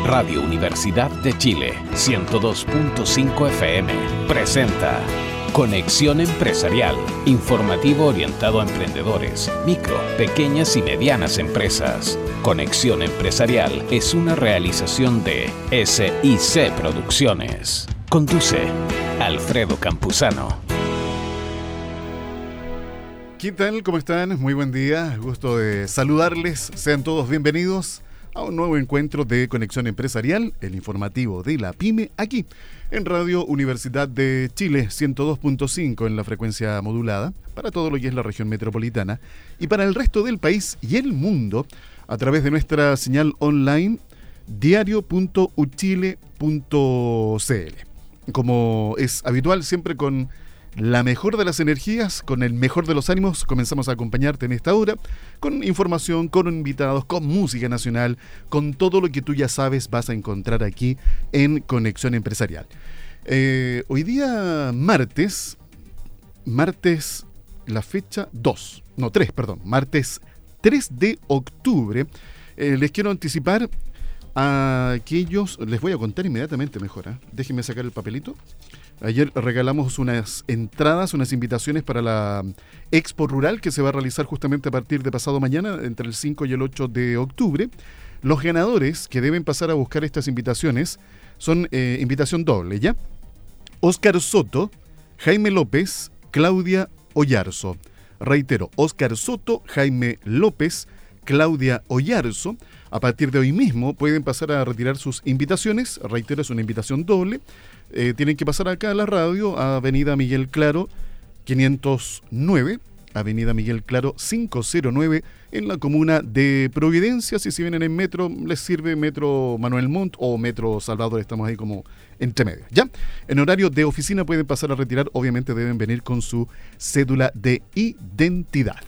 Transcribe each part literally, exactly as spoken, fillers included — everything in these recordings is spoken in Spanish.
Radio Universidad de Chile, ciento dos punto cinco F M, presenta Conexión Empresarial, informativo orientado a emprendedores, micro, pequeñas y medianas empresas. Conexión Empresarial es una realización de S I C Producciones. Conduce Alfredo Campuzano. ¿Qué tal? ¿Cómo están? Muy buen día. Gusto de saludarles. Sean todos bienvenidos a un nuevo encuentro de Conexión Empresarial, el informativo de la PYME, aquí en Radio Universidad de Chile, ciento dos punto cinco en la frecuencia modulada, para todo lo que es la región metropolitana, y para el resto del país y el mundo, a través de nuestra señal online diario punto u chile punto c l. Como es habitual, siempre con la mejor de las energías, con el mejor de los ánimos, comenzamos a acompañarte en esta hora, con información, con invitados, con música nacional, con todo lo que tú ya sabes vas a encontrar aquí en Conexión Empresarial. Eh, hoy día martes, martes, la fecha dos, no tres, perdón, martes tres de octubre, eh, les quiero anticipar a aquellos, les voy a contar inmediatamente mejor, ¿eh? Déjenme sacar el papelito. Ayer regalamos unas entradas, unas invitaciones para la Expo Rural que se va a realizar justamente a partir de pasado mañana, entre el cinco y el ocho de octubre. Los ganadores que deben pasar a buscar estas invitaciones son eh, invitación doble, ¿ya? Óscar Soto, Jaime López, Claudia Oyarzo. Reitero, Óscar Soto, Jaime López, Claudia Oyarzo. A partir de hoy mismo pueden pasar a retirar sus invitaciones. Reitero, es una invitación doble. Eh, tienen que pasar acá a la radio, a Avenida Miguel Claro quinientos nueve, Avenida Miguel Claro quinientos nueve, en la comuna de Providencia. Si se vienen en metro, les sirve Metro Manuel Montt o Metro Salvador, estamos ahí como entre medio, ¿ya? En horario de oficina pueden pasar a retirar, obviamente deben venir con su cédula de identidad.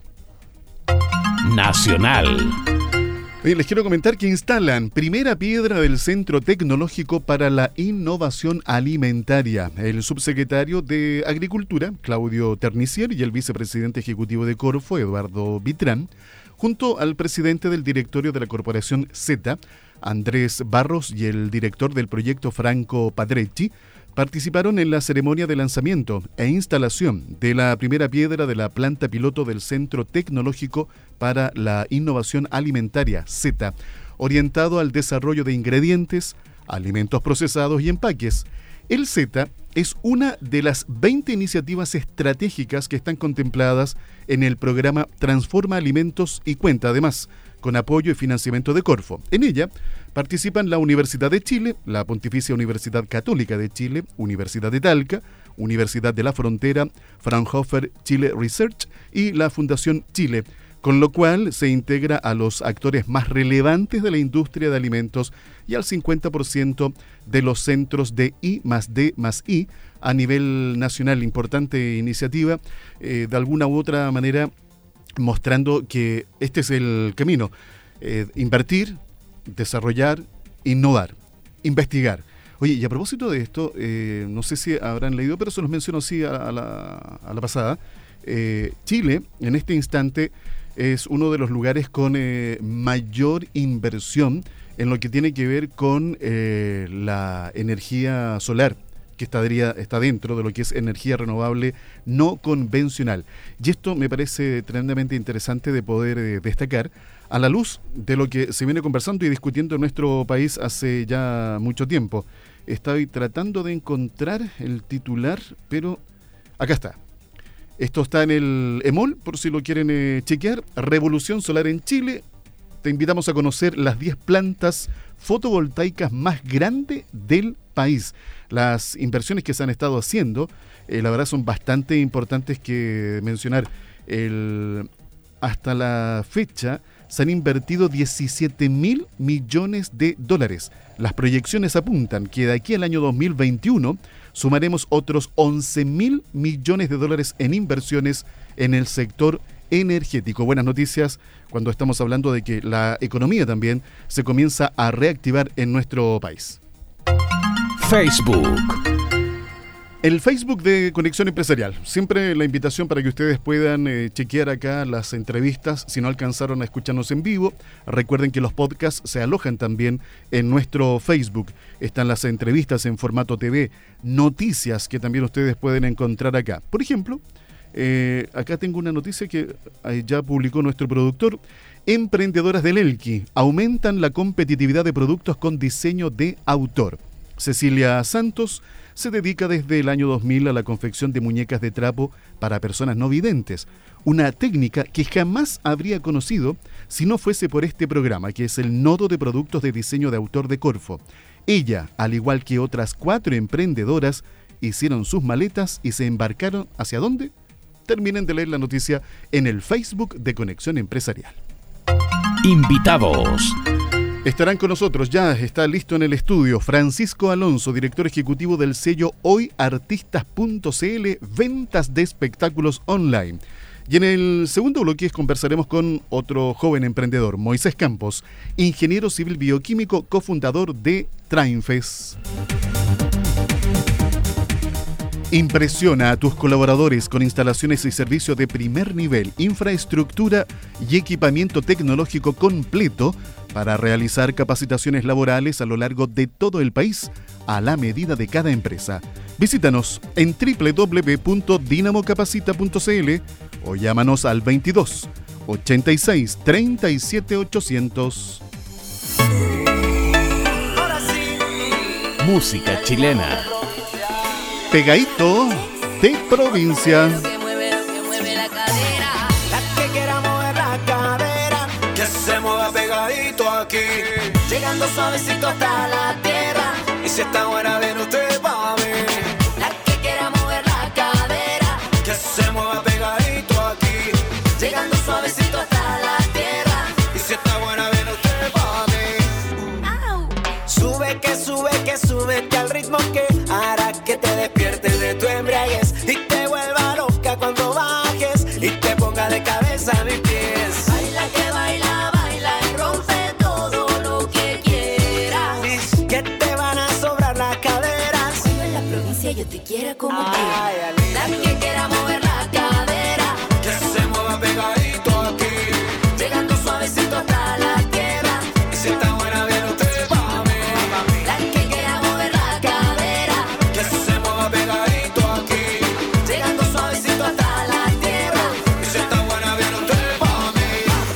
Nacional. Bien, les quiero comentar que instalan primera piedra del Centro Tecnológico para la Innovación Alimentaria. El subsecretario de Agricultura, Claudio Ternicier, y el vicepresidente ejecutivo de Corfo, Eduardo Vitrán, junto al presidente del directorio de la Corporación Z, Andrés Barros, y el director del proyecto, Franco Padrecci, participaron en la ceremonia de lanzamiento e instalación de la primera piedra de la planta piloto del Centro Tecnológico para la Innovación Alimentaria, Z, orientado al desarrollo de ingredientes, alimentos procesados y empaques. El Z es una de las veinte iniciativas estratégicas que están contempladas en el programa Transforma Alimentos y cuenta además con apoyo y financiamiento de Corfo. En ella participan la Universidad de Chile, la Pontificia Universidad Católica de Chile, Universidad de Talca, Universidad de la Frontera, Fraunhofer Chile Research y la Fundación Chile, con lo cual se integra a los actores más relevantes de la industria de alimentos y al cincuenta por ciento de los centros de I más D más I a nivel nacional. Importante iniciativa, eh, de alguna u otra manera mostrando que este es el camino. Eh, invertir, desarrollar, innovar, investigar. Oye, y a propósito de esto, eh, no sé si habrán leído, pero se los menciono así a, a, la, a la pasada. Eh, Chile, en este instante, es uno de los lugares con eh, mayor inversión en lo que tiene que ver con eh, la energía solar, que estaría, está dentro de lo que es energía renovable no convencional. Y esto me parece tremendamente interesante de poder eh, destacar a la luz de lo que se viene conversando y discutiendo en nuestro país hace ya mucho tiempo. Estoy tratando de encontrar el titular, pero acá está. Esto está en el EMOL, por si lo quieren eh, chequear. Revolución solar en Chile. Te invitamos a conocer las diez plantas fotovoltaicas más grandes del país. Las inversiones que se han estado haciendo, eh, la verdad, son bastante importantes que mencionar. El, hasta la fecha se han invertido diecisiete mil millones de dólares. Las proyecciones apuntan que de aquí al año dos mil veintiuno sumaremos otros once mil millones de dólares en inversiones en el sector energético. Buenas noticias cuando estamos hablando de que la economía también se comienza a reactivar en nuestro país. Facebook. El Facebook de Conexión Empresarial. Siempre la invitación para que ustedes puedan eh, chequear acá las entrevistas. Si no alcanzaron a escucharnos en vivo, recuerden que los podcasts se alojan también en nuestro Facebook. Están las entrevistas en formato T V, noticias que también ustedes pueden encontrar acá. Por ejemplo, eh, acá tengo una noticia que eh, ya publicó nuestro productor. Emprendedoras del Elqui aumentan la competitividad de productos con diseño de autor. Cecilia Santos se dedica desde el año dos mil a la confección de muñecas de trapo para personas no videntes, una técnica que jamás habría conocido si no fuese por este programa, que es el Nodo de Productos de Diseño de Autor de Corfo. Ella, al igual que otras cuatro emprendedoras, hicieron sus maletas y se embarcaron ¿hacia dónde? Terminen de leer la noticia en el Facebook de Conexión Empresarial. Invitados. Estarán con nosotros, ya está listo en el estudio, Francisco Alonso, director ejecutivo del sello hoy artistas punto c l, ventas de espectáculos online. Y en el segundo bloque conversaremos con otro joven emprendedor, Moisés Campos, ingeniero civil bioquímico, cofundador de Trainfes. Impresiona a tus colaboradores con instalaciones y servicios de primer nivel, infraestructura y equipamiento tecnológico completo para realizar capacitaciones laborales a lo largo de todo el país a la medida de cada empresa. Visítanos en doble u doble u doble u punto dinamo capacita punto c l o llámanos al veintidós, ochenta y seis, treinta y siete ochocientos. Música chilena. Pegadito de provincia. Que mueve, que mueve la cadera. La que quiera mover la cadera. Que se mueva pegadito aquí. Llegando suavecito hasta la tierra. Y si está buena, ven usted pa' mí. La que quiera mover la cadera. Que se mueva pegadito aquí. Llegando suavecito hasta la tierra. Y si está buena, ven usted pa' mí. Sube que sube que súbete al ritmo que hará que te despiertes de tu embriaguez y te vuelva loca cuando bajes y te ponga de cabeza a mis pies. Baila que baila, baila y rompe todo lo que quieras. Que te van a sobrar las caderas. Cuando en la provincia yo te quiera como tú. La que quiera mover la cadera. Que se mueva pegadito aquí. Llegando suavecito hasta la tierra. Y si está buena, bien usted pa' mí. La que quiera mover la cadera. Que se mueva pegadito aquí. Llegando suavecito hasta la tierra. Y si está buena, bien usted pa' mí.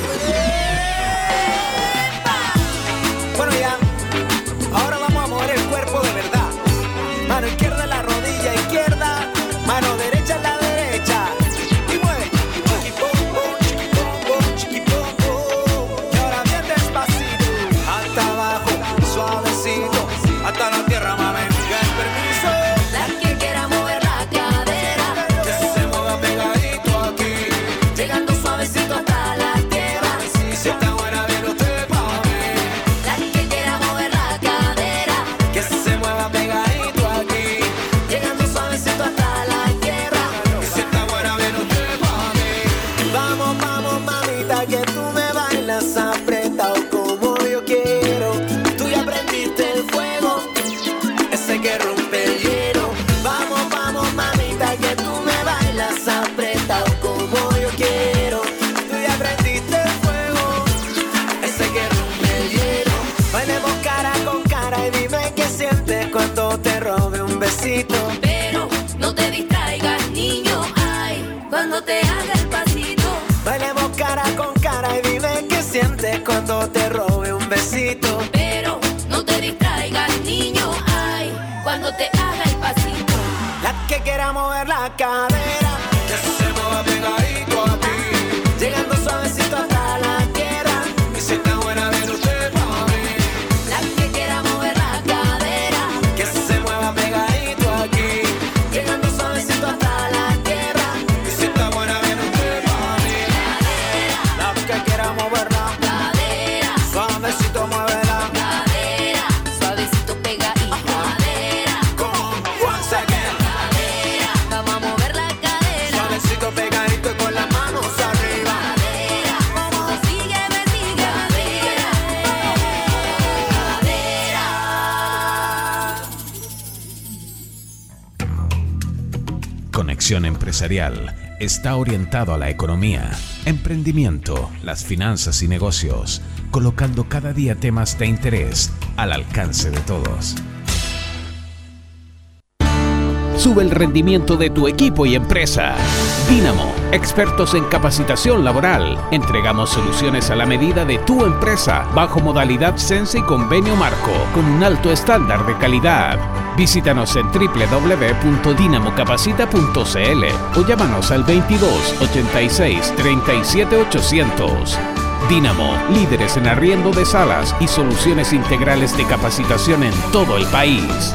Bueno ya, ahora vamos a mover el cuerpo de verdad. Mano izquierda en la rodilla izquierda. Mano derecha en la derecha. Y mueve. Chiquipombo, chiquipombo, chiquipombo. Y ahora bien despacito. Hasta abajo, suavecito. Hasta la tierra, mami. Que el permiso. La que quiera mover la cadera. Que se mueva pegadito aquí. Llegando suavecito hasta la tierra. Y si está buena, bien usted pa' mí. La que quiera mover la cadera. Que se mueva pegadito aquí. Llegando suavecito hasta la tierra. Y si está buena, bien usted pa' mí. Vamos, vamos, mamita, que tú me bailas apretado como yo quiero. Tú ya prendiste el fuego, ese que rompe el hielo. Vamos, vamos, mamita, que tú me bailas apretado como yo quiero. Tú ya prendiste el fuego, ese que rompe el hielo. Bailemos cara con cara y dime qué sientes cuando te robe un besito. Pero no te distraigas, niño, ay, cuando te haga el pasito. Bailemos cara con cara y dime qué sientes cuando te robe un besito. Pero no te distraigas, niño, ay, cuando te haga el pasito. La que quiera mover la cadera. Que se mueva pegadito aquí. Llegando suavecito hasta la tierra. Y si está buena, ven usted pa' mí. La que quiera mover la cadera. Que se mueva pegadito aquí. Llegando suavecito hasta la tierra. Y si está buena, ven usted pa' mí. La que quiera mover la cadera. Suavecito mueve la cadera. Suavecito pegadito. Cadera. Come on, once again. Cadera. Vamos a mover la cadera. Suavecito Conexión Empresarial está orientado a la economía, emprendimiento, las finanzas y negocios, colocando cada día temas de interés al alcance de todos. Sube el rendimiento de tu equipo y empresa. Dynamo, expertos en capacitación laboral. Entregamos soluciones a la medida de tu empresa, bajo modalidad Sense y convenio marco, con un alto estándar de calidad. Visítanos en doble u doble u doble u punto dynamo capacita punto c l o llámanos al veintidós, ochenta y seis, treinta y siete, ochocientos. Dynamo, líderes en arriendo de salas y soluciones integrales de capacitación en todo el país.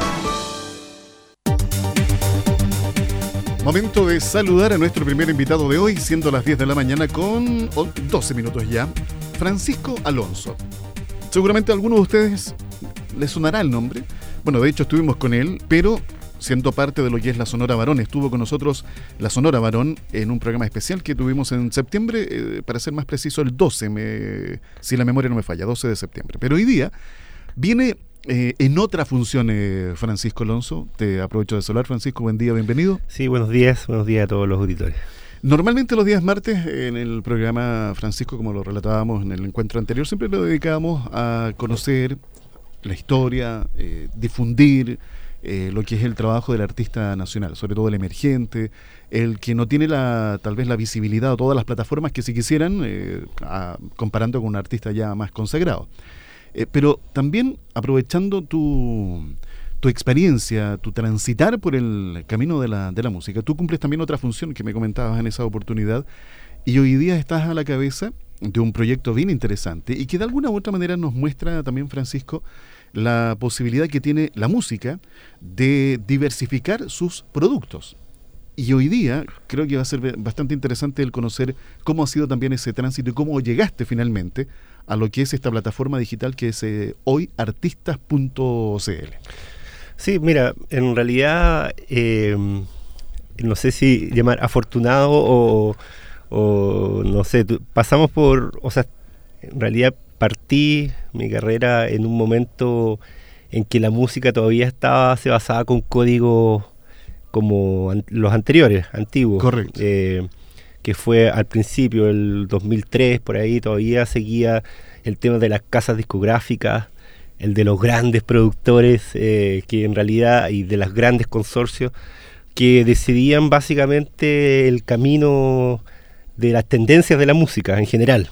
Momento de saludar a nuestro primer invitado de hoy, siendo las diez de la mañana con doce minutos ya, Francisco Alonso. Seguramente a algunos de ustedes les sonará el nombre. Bueno, de hecho estuvimos con él, pero siendo parte de lo que es la Sonora Barón. Estuvo con nosotros la Sonora Barón en un programa especial que tuvimos en septiembre, eh, para ser más preciso, el doce, me, si la memoria no me falla, doce de septiembre. Pero hoy día viene eh, en otra función, eh, Francisco Alonso. Te aprovecho de saludar, Francisco. Buen día, bienvenido. Sí, buenos días, buenos días a todos los auditores. Normalmente los días martes en el programa, Francisco, como lo relatábamos en el encuentro anterior, siempre lo dedicamos a conocer la historia, eh, difundir eh, lo que es el trabajo del artista nacional, sobre todo el emergente, el que no tiene la tal vez la visibilidad o todas las plataformas que si quisieran, eh, a, comparando con un artista ya más consagrado. Eh, pero también aprovechando tu, tu experiencia, tu transitar por el camino de la, de la música, tú cumples también otra función que me comentabas en esa oportunidad, y hoy día estás a la cabeza de un proyecto bien interesante y que de alguna u otra manera nos muestra también, Francisco, la posibilidad que tiene la música de diversificar sus productos. Y hoy día creo que va a ser bastante interesante el conocer cómo ha sido también ese tránsito y cómo llegaste finalmente a lo que es esta plataforma digital que es eh, hoy artistas punto c l. Sí, mira, en realidad eh, no sé si llamar afortunado o, o no sé, pasamos por, o sea, en realidad partí mi carrera en un momento en que la música todavía estaba, se basaba con códigos como an- los anteriores, antiguos. Correcto. Eh, que fue al principio, el dos mil tres, por ahí todavía seguía el tema de las casas discográficas, el de los grandes productores, eh, que en realidad, y de los grandes consorcios, que decidían básicamente el camino de las tendencias de la música en general.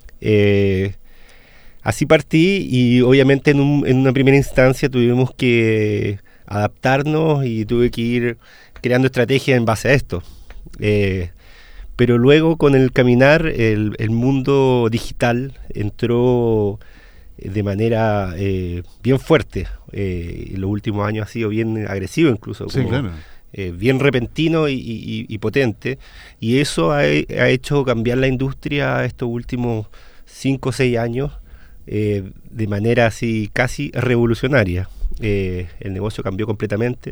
Eh, así partí y obviamente en, un, en una primera instancia tuvimos que adaptarnos y tuve que ir creando estrategias en base a esto. Eh, pero luego con el caminar el, el mundo digital entró de manera eh, bien fuerte. Eh, en los últimos años ha sido bien agresivo incluso. Sí, como, claro. Eh, bien repentino y, y, y potente, y eso ha, ha hecho cambiar la industria estos últimos cinco o seis años eh, de manera así casi revolucionaria. Eh, el negocio cambió completamente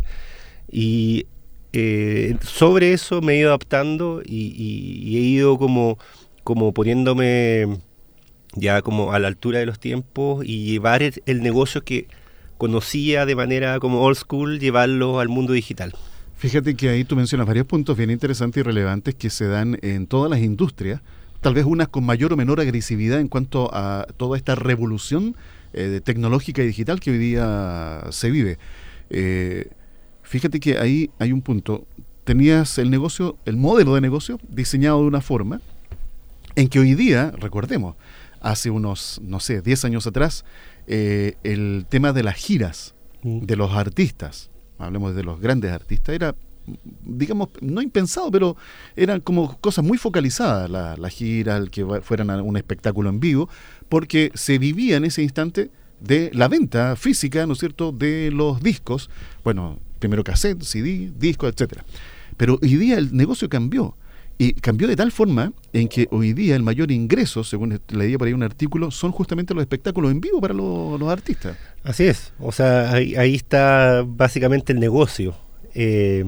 y eh, sobre eso me he ido adaptando y, y, y he ido como, como poniéndome ya como a la altura de los tiempos y llevar el, el negocio que conocía de manera como old school, llevarlo al mundo digital. Fíjate que ahí tú mencionas varios puntos bien interesantes y relevantes que se dan en todas las industrias, tal vez unas con mayor o menor agresividad en cuanto a toda esta revolución eh, tecnológica y digital que hoy día se vive. Eh, fíjate que ahí hay un punto. Tenías el negocio, el modelo de negocio diseñado de una forma en que hoy día, recordemos, hace unos, no sé, diez años atrás, eh, el tema de las giras de los artistas, hablemos de los grandes artistas, era, digamos, no impensado, pero eran como cosas muy focalizadas, la, la gira, el que fueran a un espectáculo en vivo, porque se vivía en ese instante de la venta física, ¿no es cierto?, de los discos, bueno, primero cassette, C D, disco, etcétera. Pero hoy día el negocio cambió, y cambió de tal forma en que hoy día el mayor ingreso, según leía por ahí un artículo, son justamente los espectáculos en vivo para los, los artistas. Así es, o sea, ahí, ahí está básicamente el negocio, eh,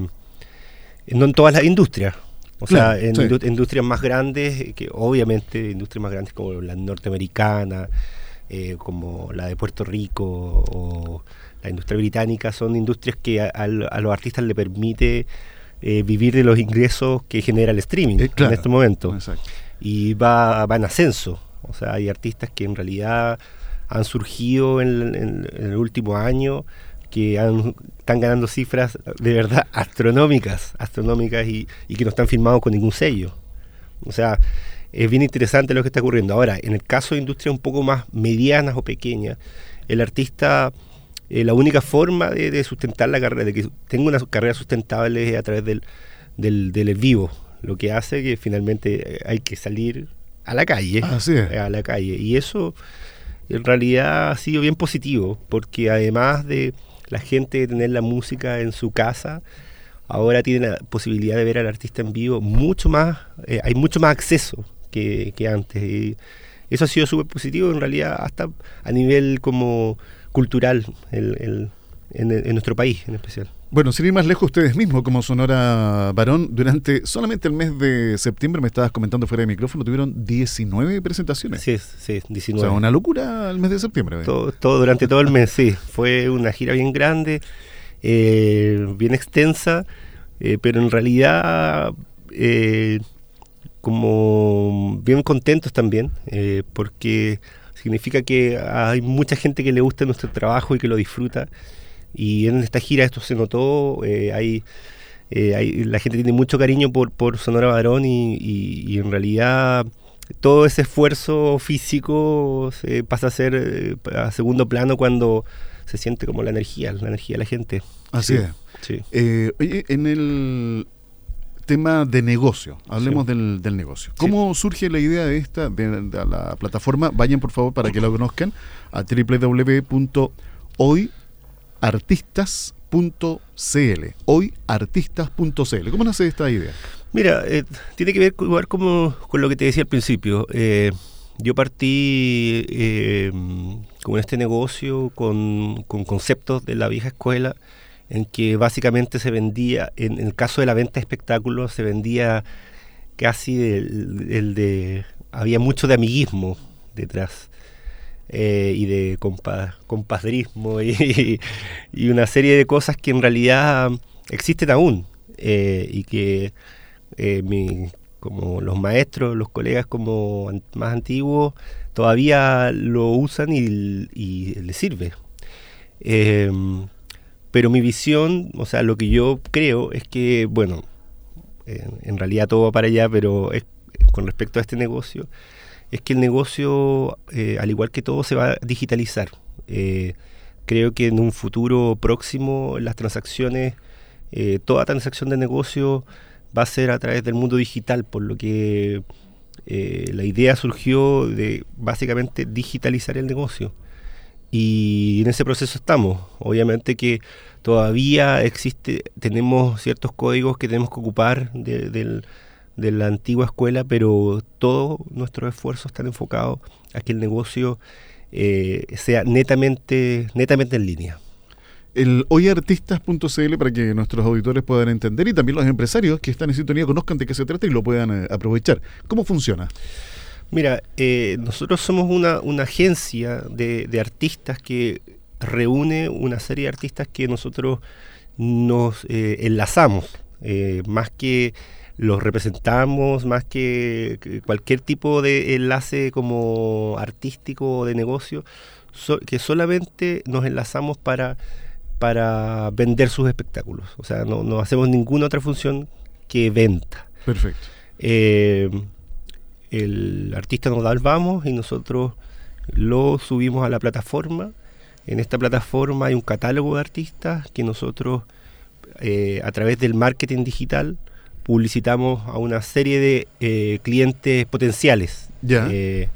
no en todas las industrias, o claro, sea, en sí. indu- industrias más grandes, que obviamente industrias más grandes como la norteamericana, eh, como la de Puerto Rico o la industria británica, son industrias que a, a, a los artistas le permite eh, vivir de los ingresos que genera el streaming eh, claro, en este momento. Exacto. Y va, va en ascenso. O sea, hay artistas que en realidad han surgido en, en, en el último año que han, están ganando cifras de verdad astronómicas, astronómicas y, y que no están firmados con ningún sello. O sea, es bien interesante lo que está ocurriendo. Ahora, en el caso de industrias un poco más medianas o pequeñas, el artista, eh, la única forma de, de sustentar la carrera, de que tenga una carrera sustentable es a través del, del, del vivo, lo que hace que finalmente hay que salir a la calle, Así es. a la calle. Y eso en realidad ha sido bien positivo, porque además de la gente de tener la música en su casa, ahora tiene la posibilidad de ver al artista en vivo mucho más, eh, hay mucho más acceso que, que antes. Y eso ha sido súper positivo en realidad hasta a nivel como cultural el, el, en, en nuestro país en especial. Bueno, sin ir más lejos, ustedes mismos como Sonora Barón, durante solamente el mes de septiembre, me estabas comentando fuera de micrófono, tuvieron diecinueve presentaciones. Sí, sí, diecinueve. O sea, una locura el mes de septiembre. Todo, todo durante todo el mes, sí. Fue una gira bien grande, eh, bien extensa, eh, pero en realidad eh, como bien contentos también, eh, porque significa que hay mucha gente que le gusta nuestro trabajo y que lo disfruta. Y en esta gira esto se notó, eh, hay, eh, hay, la gente tiene mucho cariño por, por Sonora Barón y, y, y en realidad todo ese esfuerzo físico se pasa a ser eh, a segundo plano cuando se siente como la energía, la energía de la gente. Así sí, es. Sí. Eh, oye, en el tema de negocio, hablemos sí. del, del negocio. ¿Cómo sí. surge la idea de esta, de, de la plataforma? Vayan por favor para que la conozcan a doble u doble u doble u punto hoy artistas punto c l hoy artistas punto c l. ¿Cómo nace esta idea? Mira, eh, tiene que ver igual como con lo que te decía al principio. Eh, yo partí eh, con este negocio con, con conceptos de la vieja escuela, en que básicamente se vendía, en, en el caso de la venta de espectáculos, se vendía casi el, el de, había mucho de amiguismo detrás. Eh, y de compa, compadrismo y, y una serie de cosas que en realidad existen aún eh, y que eh, mi, como los maestros, los colegas como an, más antiguos todavía lo usan y, y les sirve. Eh, pero mi visión, o sea, lo que yo creo es que, bueno, eh, en realidad todo va para allá, pero es, con respecto a este negocio, es que el negocio, eh, al igual que todo, se va a digitalizar. Eh, creo que en un futuro próximo las transacciones, eh, toda transacción de negocio va a ser a través del mundo digital, por lo que eh, la idea surgió de básicamente digitalizar el negocio. Y en ese proceso estamos. Obviamente que todavía existe, tenemos ciertos códigos que tenemos que ocupar de, del... de la antigua escuela, pero todos nuestros esfuerzos están enfocados a que el negocio eh, sea netamente netamente en línea. El hoy artistas punto c l para que nuestros auditores puedan entender y también los empresarios que están en sintonía conozcan de qué se trata y lo puedan eh, aprovechar. ¿Cómo funciona? Mira, eh, nosotros somos una, una agencia de, de artistas que reúne una serie de artistas que nosotros nos eh, enlazamos, eh, más que los representamos, más que, que cualquier tipo de enlace como artístico o de negocio, so, que solamente nos enlazamos para, para vender sus espectáculos. O sea, no, no hacemos ninguna otra función que venta. Perfecto. Eh, el artista nos da el vamos y nosotros lo subimos a la plataforma. En esta plataforma hay un catálogo de artistas que nosotros, eh, a través del marketing digital, publicitamos a una serie de eh, clientes potenciales. Ya. Eh,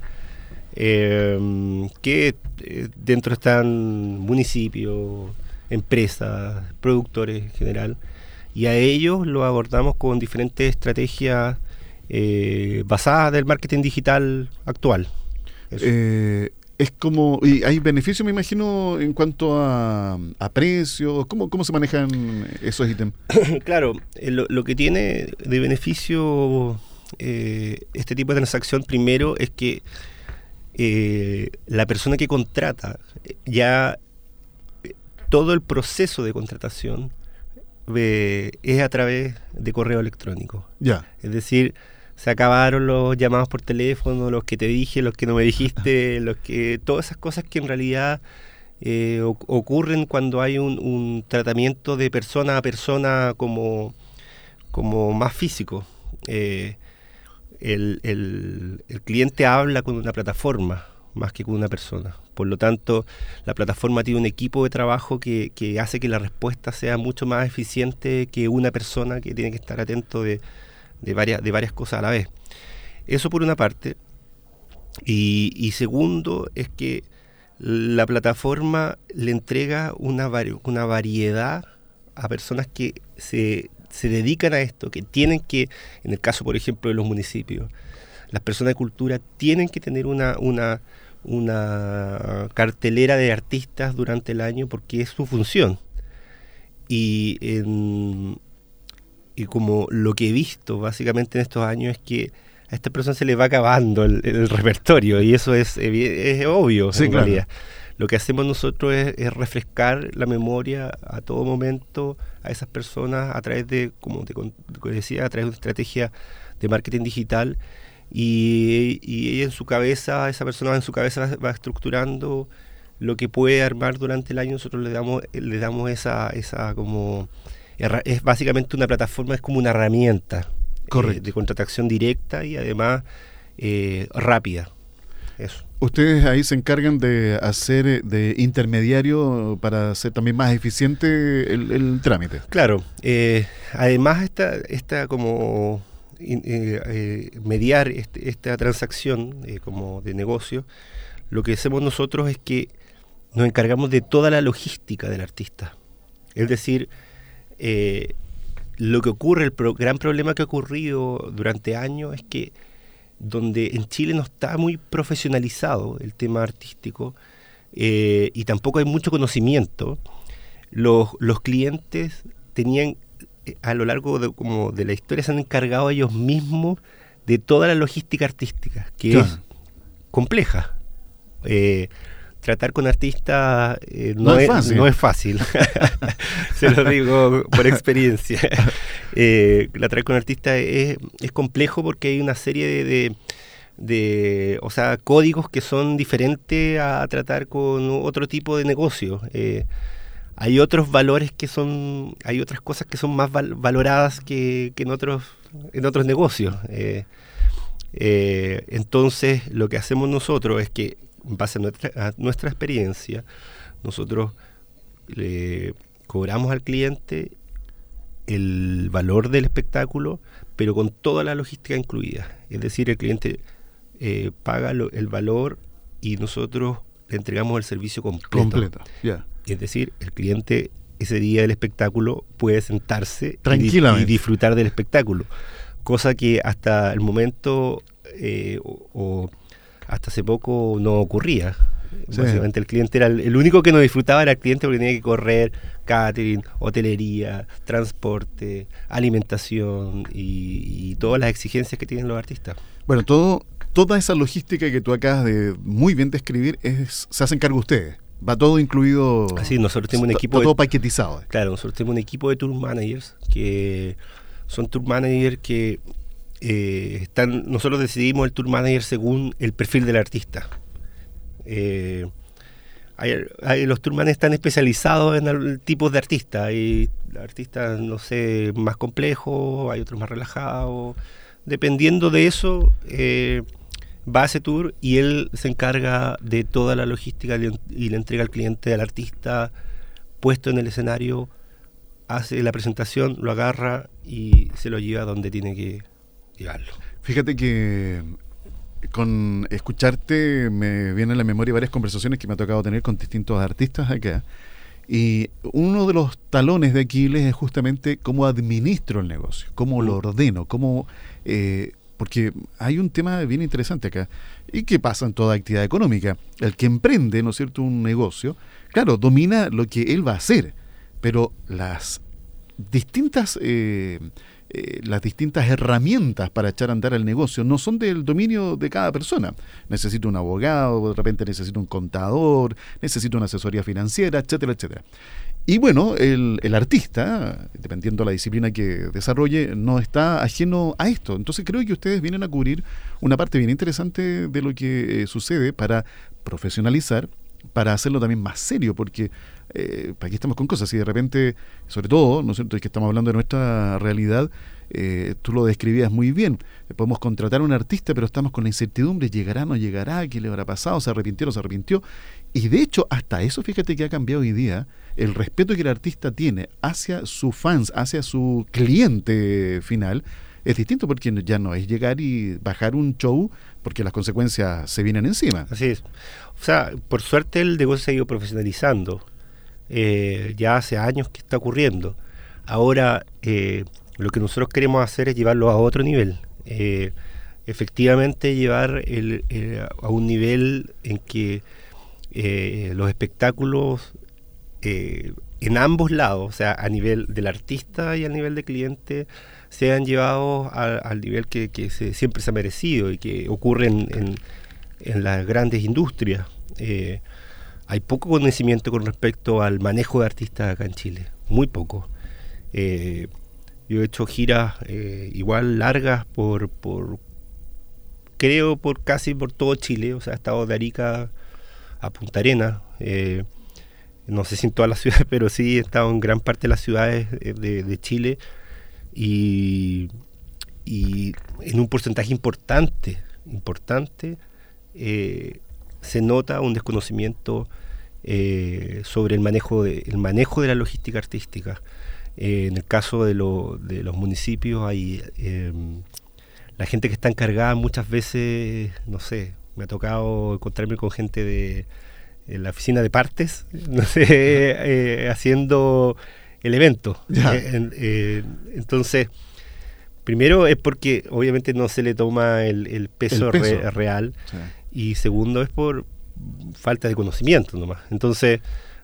eh, que eh, dentro están municipios, empresas, productores en general, y a ellos lo abordamos con diferentes estrategias eh, basadas del marketing digital actual. Eh, es como, y hay beneficios, me imagino, en cuanto a, a precios. ¿Cómo, cómo se manejan esos ítems? Claro, eh, lo, lo que tiene de beneficio eh, este tipo de transacción, primero, es que eh, la persona que contrata, ya eh, todo el proceso de contratación eh, es a través de correo electrónico. Ya. Es decir, se acabaron los llamados por teléfono, los que te dije, los que no me dijiste, los que todas esas cosas que en realidad eh, o- ocurren cuando hay un, un tratamiento de persona a persona como, como más físico. Eh, el, el, el cliente habla con una plataforma más que con una persona. Por lo tanto, la plataforma tiene un equipo de trabajo que, que hace que la respuesta sea mucho más eficiente que una persona que tiene que estar atento de, de, varias, de varias cosas a la vez. Eso por una parte. Y, y segundo, es que la plataforma le entrega una, vari- una variedad a personas que se, se dedican a esto, que tienen que, en el caso, por ejemplo, de los municipios, las personas de cultura tienen que tener una, una, una cartelera de artistas durante el año porque es su función. Y, en, y como lo que he visto básicamente en estos años es que a esta persona se le va acabando el, el repertorio, y eso es, es obvio, Sí, en claro. realidad. Lo que hacemos nosotros es, es refrescar la memoria a todo momento a esas personas a través de, como te con- te decía, a través de una estrategia de marketing digital, y, y ella en su cabeza, esa persona en su cabeza va, va estructurando lo que puede armar durante el año. Nosotros le damos, le damos esa, esa como, herra- es básicamente una plataforma, es como una herramienta eh, Correcto. de contratación directa y además eh, rápida. Eso. Ustedes ahí se encargan de hacer eh, de intermediario para hacer también más eficiente el, el trámite. Claro, eh, además esta, esta como in- eh, eh, mediar este- esta transacción eh, como de negocio, lo que hacemos nosotros es que nos encargamos de toda la logística del artista. Es decir, eh, lo que ocurre, el pro- gran problema que ha ocurrido durante años es que donde en Chile no está muy profesionalizado el tema artístico eh, y tampoco hay mucho conocimiento, los, los clientes tenían eh, a lo largo de, como de la historia se han encargado ellos mismos de toda la logística artística, que Claro. es compleja. Eh, tratar con artistas eh, no, No es es, fácil. no es fácil. Se lo digo por experiencia. Eh, la tratar con artistas es, es complejo porque hay una serie de, de, de, o sea, códigos que son diferentes a tratar con otro tipo de negocio. Eh, hay otros valores que son, hay otras cosas que son más val- valoradas que, que en otros, en otros negocios. Eh, eh, entonces, lo que hacemos nosotros es que, en base a nuestra, a nuestra experiencia, nosotros le cobramos al cliente el valor del espectáculo, pero con toda la logística incluida. Es decir, el cliente eh, paga lo- el valor y nosotros le entregamos el servicio completo. Completo. Ya. Es decir, el cliente ese día del espectáculo puede sentarse y di- Tranquilamente. y disfrutar del espectáculo, cosa que hasta el momento eh, o, o hasta hace poco no ocurría. Sí. Básicamente el cliente era el, el único que no disfrutaba, era el cliente, porque tenía que correr catering, hotelería, transporte, alimentación y, y todas las exigencias que tienen los artistas. Bueno, todo, toda esa logística que tú acabas de muy bien describir es, se hacen cargo ustedes. Va todo incluido. Así, nosotros tenemos un está- equipo está de- todo paquetizado. Claro, nosotros tenemos un equipo de tour managers que son tour managers que eh, están, nosotros decidimos el tour manager según el perfil del artista. Eh, hay, hay- los tour managers están especializados en al- tipos de artistas. Hay artistas, no sé, más complejos, hay otros más relajados. Dependiendo de eso, eh, va a ese tour y él se encarga de toda la logística y le- y le entrega al cliente, al artista puesto en el escenario, hace la presentación, lo agarra y se lo lleva donde tiene que llevarlo. Fíjate que con escucharte me vienen a la memoria varias conversaciones que me ha tocado tener con distintos artistas acá. Y uno de los talones de Aquiles es justamente cómo administro el negocio, cómo lo ordeno, cómo... Eh, porque hay un tema bien interesante acá, y que pasa en toda actividad económica. El que emprende, ¿no es cierto?, un negocio, claro, domina lo que él va a hacer, pero las distintas eh, eh, las distintas herramientas para echar a andar el negocio no son del dominio de cada persona. Necesito un abogado, de repente necesito un contador, necesito una asesoría financiera, etcétera, etcétera. Y bueno, el, el artista, dependiendo de la disciplina que desarrolle, no está ajeno a esto. Entonces creo que ustedes vienen a cubrir una parte bien interesante de lo que eh, sucede para profesionalizar, para hacerlo también más serio, porque eh, aquí estamos con cosas y de repente, sobre todo, ¿no es cierto?, es que estamos hablando de nuestra realidad, eh, tú lo describías muy bien, podemos contratar a un artista, pero estamos con la incertidumbre, llegará, no llegará, qué le habrá pasado, se arrepintió, no se arrepintió, y de hecho hasta eso, fíjate que ha cambiado hoy día, el respeto que el artista tiene hacia sus fans, hacia su cliente final, es distinto, porque ya no es llegar y bajar un show porque las consecuencias se vienen encima. Así es. O sea, por suerte el negocio se ha ido profesionalizando. Eh, ya hace años que está ocurriendo. Ahora, eh, lo que nosotros queremos hacer es llevarlo a otro nivel. Eh, efectivamente, llevar el, el, a un nivel en que eh, los espectáculos eh, en ambos lados, o sea, a nivel del artista y a nivel del cliente, sean llevados a, al nivel que, que se, siempre se ha merecido y que ocurre en, en, en las grandes industrias. Eh, hay poco conocimiento con respecto al manejo de artistas acá en Chile, muy poco. Eh, yo he hecho giras eh, igual largas por, por, creo, por casi por todo Chile, o sea, he estado de Arica a Punta Arenas, eh, no sé si en todas las ciudades, pero sí he estado en gran parte de las ciudades de, de Chile, y, y en un porcentaje importante, importante, eh, se nota un desconocimiento eh, sobre el manejo de, el manejo de la logística artística. Eh, en el caso de, lo, de los municipios hay eh, la gente que está encargada muchas veces, no sé, me ha tocado encontrarme con gente de, de la oficina de partes, no sé, eh, haciendo el evento. Eh, eh, entonces, primero es porque obviamente no se le toma el, el peso, el peso. Re, real, sí. Y segundo es por falta de conocimiento nomás. Entonces,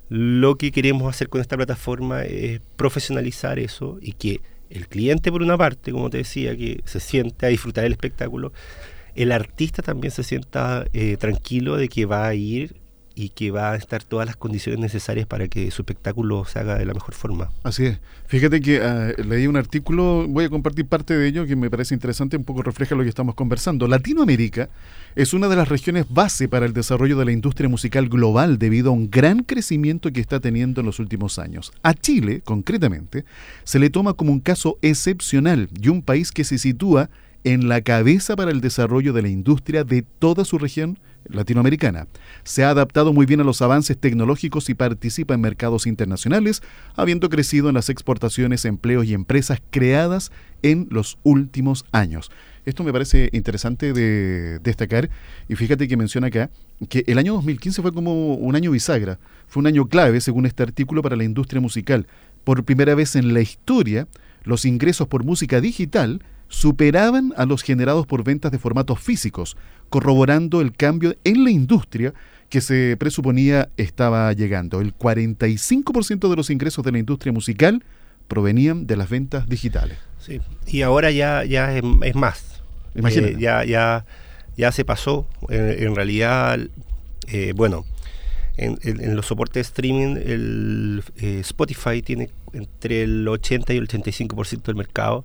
lo que queremos hacer con esta plataforma es profesionalizar eso y que el cliente, por una parte, como te decía, que se siente a disfrutar del espectáculo, el artista también se sienta eh, tranquilo de que va a ir y que va a estar todas las condiciones necesarias para que su espectáculo se haga de la mejor forma. Así es. Fíjate que uh, leí un artículo, voy a compartir parte de ello, que me parece interesante, un poco refleja lo que estamos conversando. Latinoamérica es una de las regiones base para el desarrollo de la industria musical global debido a un gran crecimiento que está teniendo en los últimos años. A Chile, concretamente, se le toma como un caso excepcional y un país que se sitúa en la cabeza para el desarrollo de la industria de toda su región latinoamericana. Se ha adaptado muy bien a los avances tecnológicos y participa en mercados internacionales, habiendo crecido en las exportaciones, empleos y empresas creadas en los últimos años. Esto me parece interesante de destacar, y fíjate que menciona acá que el año dos mil quince fue como un año bisagra, fue un año clave según este artículo para la industria musical. Por primera vez en la historia, los ingresos por música digital superaban a los generados por ventas de formatos físicos, corroborando el cambio en la industria que se presuponía estaba llegando. El cuarenta y cinco por ciento de los ingresos de la industria musical provenían de las ventas digitales. Sí, y ahora ya, ya es, es más. Imagínate. Eh, ya, ya, ya se pasó. En, en realidad, eh, bueno, en, en, en los soportes de streaming, el eh, Spotify tiene entre el ochenta y el ochenta y cinco por ciento del mercado.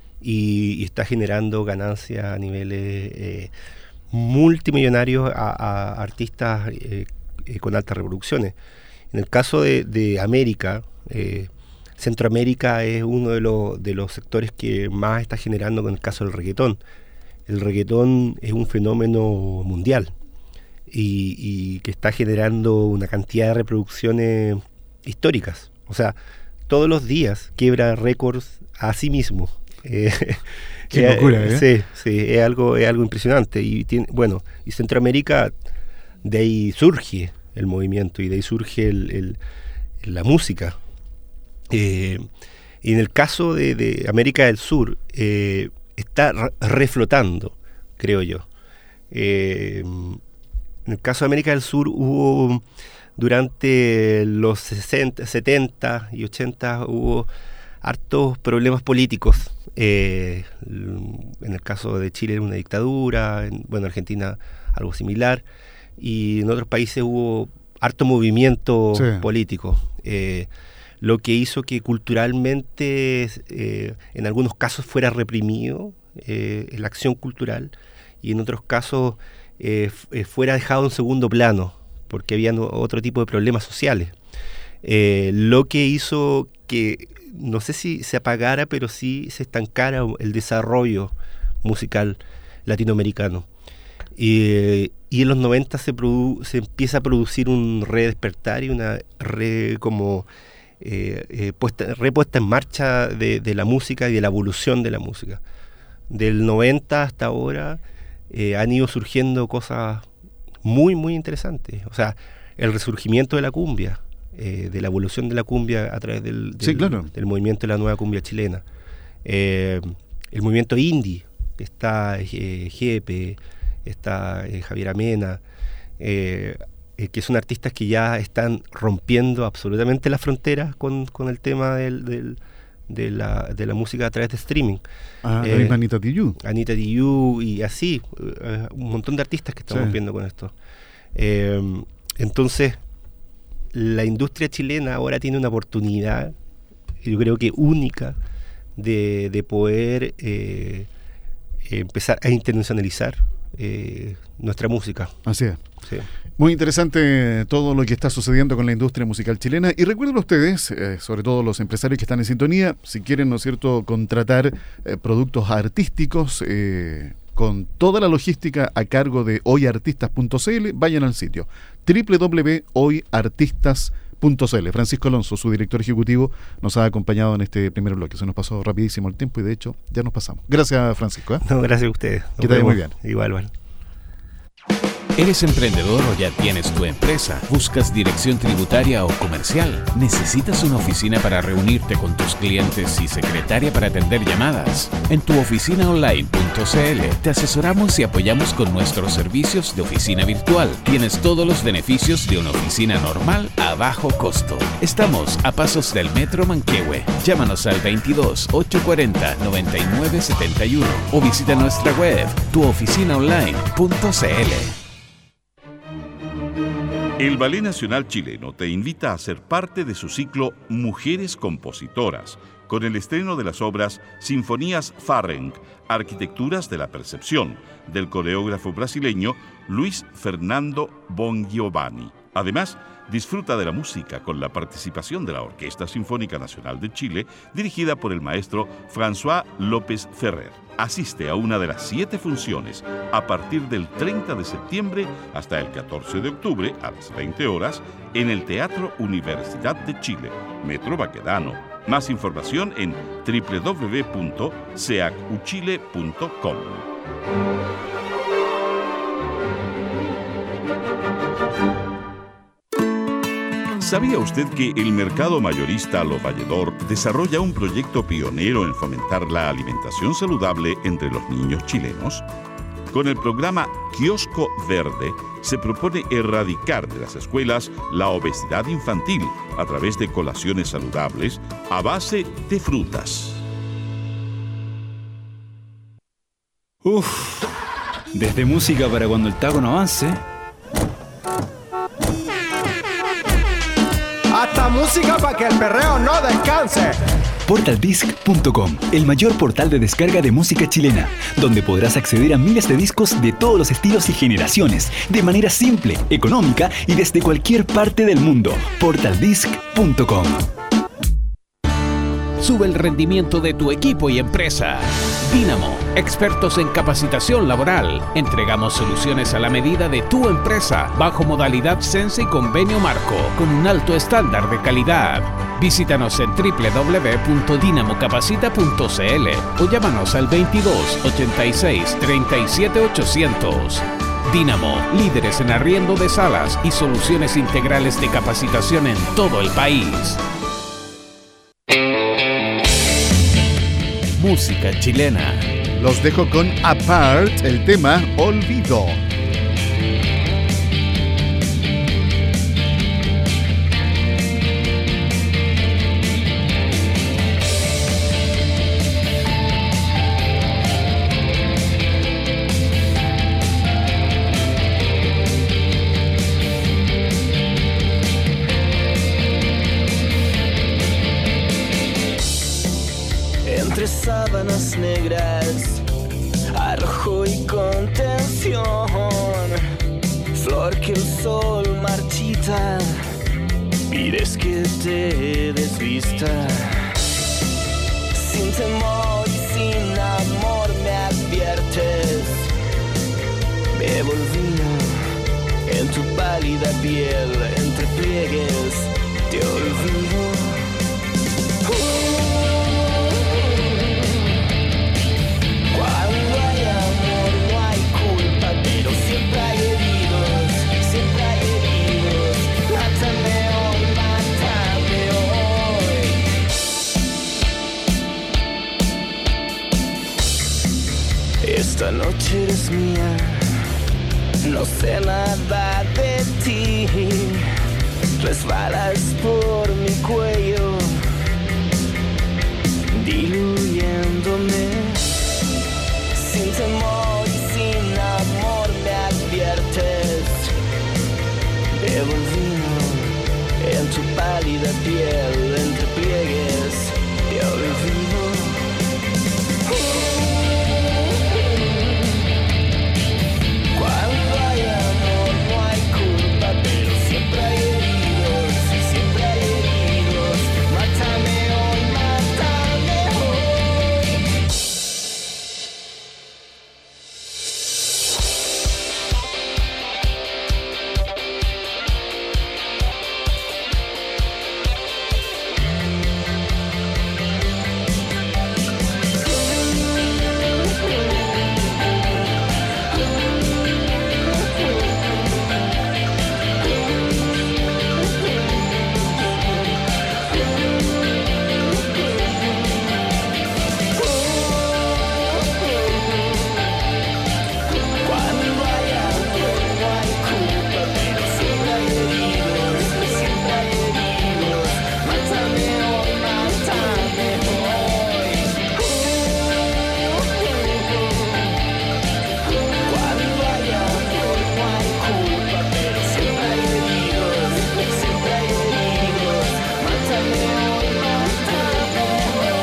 Y, y está generando ganancias a niveles eh, multimillonarios a, a artistas eh, eh, con altas reproducciones. En el caso de, de América, eh, Centroamérica es uno de, lo, de los sectores que más está generando con el caso del reggaetón. El reggaetón es un fenómeno mundial y, y que está generando una cantidad de reproducciones históricas. O sea, todos los días quiebra récords a sí mismo. Eh, Qué locura, ¿eh? Sí, sí, es algo, es algo impresionante. Y tiene, bueno, y Centroamérica, de ahí surge el movimiento y de ahí surge el, el, la música. Eh, y en el caso de, de América del Sur, eh, está re- reflotando, creo yo. Eh, en el caso de América del Sur hubo, durante los sesenta, setenta y ochenta, hubo hartos problemas políticos. Eh, en el caso de Chile una dictadura, en, bueno, Argentina algo similar, y en otros países hubo harto movimiento sí. político. Eh, lo que hizo que culturalmente eh, en algunos casos fuera reprimido eh, la acción cultural y en otros casos eh, f- fuera dejado en segundo plano porque había otro tipo de problemas sociales. Eh, lo que hizo que, no sé si se apagara, pero sí se estancara el desarrollo musical latinoamericano. Y, y en los noventa se, produ- se empieza a producir un redespertar y una re, como, eh, eh, puesta, repuesta en marcha de, de la música y de la evolución de la música. Del noventa hasta ahora eh, han ido surgiendo cosas muy, muy interesantes. O sea, el resurgimiento de la cumbia, eh, de la evolución de la cumbia a través del, del, sí, claro. del movimiento de la nueva cumbia chilena. Eh, el movimiento indie, está eh, Jepe, está eh, Javier Amena, eh, eh, que son artistas que ya están rompiendo absolutamente las fronteras con, con el tema del, del, de, la, de la música a través de streaming. Ah, eh, Anita Tijoux. Anita Tijoux y así, eh, un montón de artistas que están sí. rompiendo con esto. Eh, entonces, la industria chilena ahora tiene una oportunidad, yo creo que única, de, de poder eh, empezar a internacionalizar eh, nuestra música. Así es. Sí. Muy interesante todo lo que está sucediendo con la industria musical chilena. Y recuerden ustedes, eh, sobre todo los empresarios que están en sintonía, si quieren, ¿no es cierto?, contratar eh, productos artísticos eh, con toda la logística a cargo de hoy artistas punto c l, vayan al sitio doble u doble u doble u punto hoy artistas punto c l. Francisco Alonso, su director ejecutivo, nos ha acompañado en este primer bloque. Se nos pasó rapidísimo el tiempo y de hecho ya nos pasamos. Gracias, Francisco. ¿eh? No, gracias a ustedes. Que te vaya muy bien. Igual, igual. ¿Eres emprendedor o ya tienes tu empresa? ¿Buscas dirección tributaria o comercial? ¿Necesitas una oficina para reunirte con tus clientes y secretaria para atender llamadas? En tu oficina online punto c l te asesoramos y apoyamos con nuestros servicios de oficina virtual. Tienes todos los beneficios de una oficina normal a bajo costo. Estamos a pasos del Metro Manquehue. Llámanos al veintidós, ochocientos cuarenta, noventa y nueve setenta y uno o visita nuestra web tu oficina online punto c l. El Ballet Nacional Chileno te invita a ser parte de su ciclo Mujeres Compositoras, con el estreno de las obras Sinfonías Farrenc, Arquitecturas de la Percepción, del coreógrafo brasileño Luis Fernando Bongiovanni. Además, disfruta de la música con la participación de la Orquesta Sinfónica Nacional de Chile, dirigida por el maestro François López Ferrer. Asiste a una de las siete funciones a partir del treinta de septiembre hasta el catorce de octubre a las veinte horas en el Teatro Universidad de Chile, Metro Baquedano. Más información en doble u doble u doble u punto seac u chile punto com. ¿Sabía usted que el mercado mayorista Lo Valledor desarrolla un proyecto pionero en fomentar la alimentación saludable entre los niños chilenos? Con el programa Kiosco Verde se propone erradicar de las escuelas la obesidad infantil a través de colaciones saludables a base de frutas. Uf, desde música para cuando el taco no avance, Hasta música para que el perreo no descanse. Portal Disc punto com, el mayor portal de descarga de música chilena, donde podrás acceder a miles de discos de todos los estilos y generaciones, de manera simple, económica y desde cualquier parte del mundo. Portal Disc punto com. Sube el rendimiento de tu equipo y empresa. Dínamo, expertos en capacitación laboral. Entregamos soluciones a la medida de tu empresa, bajo modalidad Sense y convenio marco, con un alto estándar de calidad. Visítanos en doble u doble u doble u punto dinamo capacita punto c l o llámanos al veintidós, ochenta y seis, treinta y siete ochocientos. Dínamo, líderes en arriendo de salas y soluciones integrales de capacitación en todo el país. Música chilena. Los dejo con Apart, el tema Olvido. porque el sol marchita, pides que te desvista. Sin temor y sin amor me adviertes, bebo el vino en tu pálida piel, entre pliegues te olvido. Cuando hay amor no hay culpa, pero siempre hay heridos, siempre hay heridos. Mátame hoy, mátame hoy. Esta noche eres mía, no sé nada de ti. Resbalas por mi cuello, diluyéndome. Sin temor y sin amor me adviertes, bebo el vino en tu pálida piel, entre pliegues te olvido. Cuando hay amor no hay culpa, pero siempre hay heridos, siempre hay heridos. Mátame hoy, mátame hoy. Cuando hay amor no hay culpa, pero siempre hay heridos, siempre hay heridos. Mátame hoy, mátame hoy. Cuando hay amor no hay culpa, pero siempre hay heridos, siempre hay heridos. Mátame hoy, mátame hoy.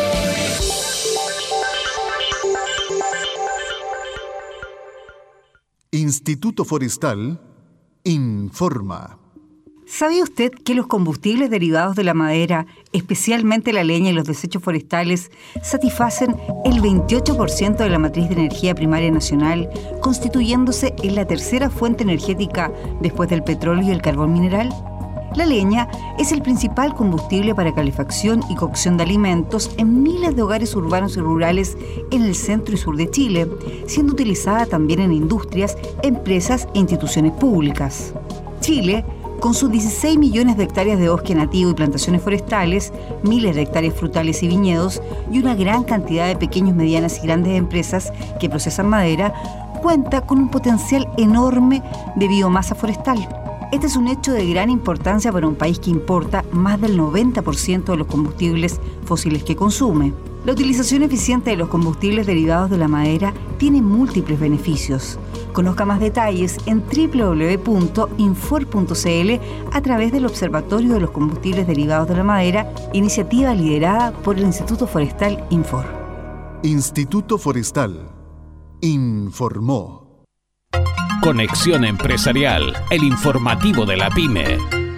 Instituto Forestal informa. ¿Sabía usted que los combustibles derivados de la madera, especialmente la leña y los desechos forestales, satisfacen el veintiocho por ciento de la matriz de energía primaria nacional, constituyéndose en la tercera fuente energética después del petróleo y el carbón mineral? La leña es el principal combustible para calefacción y cocción de alimentos en miles de hogares urbanos y rurales en el centro y sur de Chile, siendo utilizada también en industrias, empresas e instituciones públicas. Chile, con sus dieciséis millones de hectáreas de bosque nativo y plantaciones forestales, miles de hectáreas frutales y viñedos y una gran cantidad de pequeñas, medianas y grandes empresas que procesan madera, cuenta con un potencial enorme de biomasa forestal. Este es un hecho de gran importancia para un país que importa más del noventa por ciento de los combustibles fósiles que consume. La utilización eficiente de los combustibles derivados de la madera tiene múltiples beneficios. Conozca más detalles en doble u doble u doble u punto infor punto c l a través del Observatorio de los Combustibles Derivados de la Madera, iniciativa liderada por el Instituto Forestal Infor. Instituto Forestal informó. Conexión Empresarial, el informativo de la PYME.